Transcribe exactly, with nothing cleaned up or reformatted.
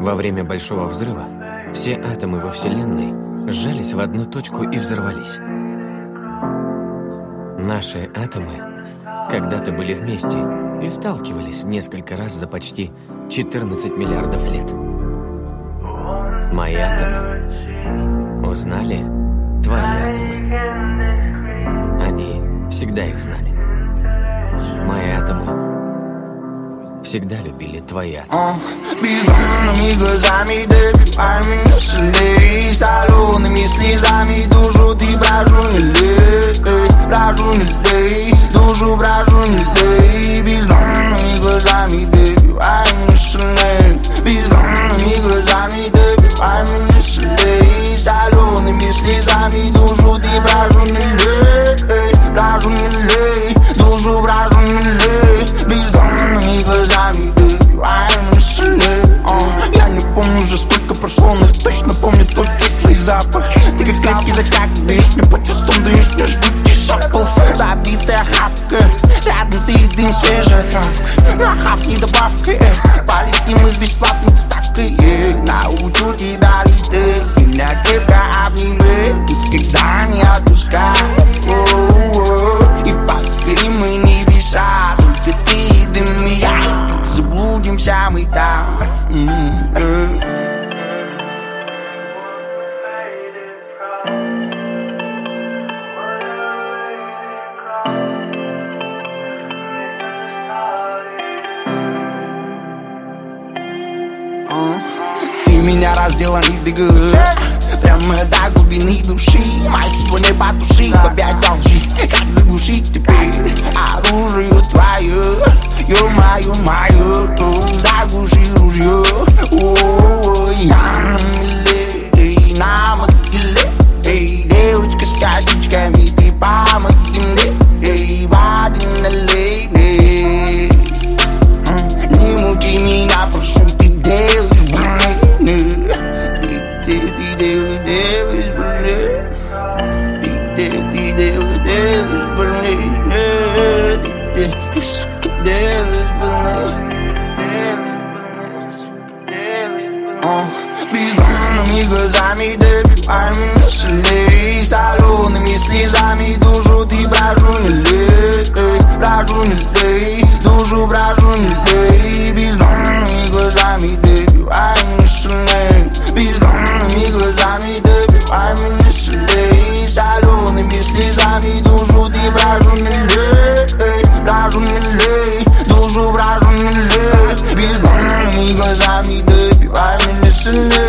Во время Большого взрыва все атомы во Вселенной сжались в одну точку и взорвались. Наши атомы когда-то были вместе и сталкивались несколько раз за почти четырнадцать миллиардов лет. Мои атомы узнали твои атомы. Они всегда их знали. Мои атомы всегда любили твои атомы. Бездонными глазами добивай меня шалей, солеными слезами душу ты брожу не лей, брожу не лей, душу брожу не лей. Бездонными глазами добивай меня шалей, бездонными глазами добивай меня шалей, солеными слезами душу ты брожу не лей, брожу не лей, душу брожу не лей. Бездонными глазами добивай меня шалей. Я не помню уже сколько прошло, но точно помню твой кислый запах. Ты как крепкий закак, даешь мне по чувствам, даешь мне жгучий шепот. Забитая хапка, рядом ты и дым, свежая травка. На хапни добавкой, полетим мы с бесплатной доставкой. Научу тебя лететь, меня крепко обнимай, никогда не отпускай. И покорим мы небеса, только ты и дым и я. Заблудимся мы там. Ты меня раздела недыгы, прямо до глубины души. Мои чувства не потуши, опять во лжи. Как заглушить теперь оружие твое? Ё-моё, мое, заглуши ружье. Ой, я на миле, на могиле. Эй, девочка с косичками, ты помоги мне. Эй, воды налей, не мучи меня, прошу, ты делаешь больно. Ты, ты, ты делаешь, делаешь больно. Ты, ты, ты делаешь, делаешь больно. Ты, ты, ты, сука, делаешь больно. Бездонными глазами добивай меня шалей, солеными слезами душу ты брожу не лей, брожу не лей, душу брожу не лей. Бездонными глазами добивай меня шалей, бездонными глазами добивай меня шалей, солеными слезами душу ты брожу не лей, брожу не лей, душу брожу не лей. Бездонными глазами добивай меня шалей.